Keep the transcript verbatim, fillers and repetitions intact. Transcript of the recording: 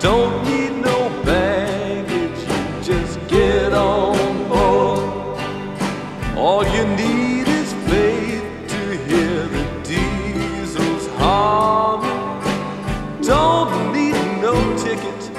Don't need no baggage, you just get on board. All you need is faith to hear the diesels humming. Don't need no ticket,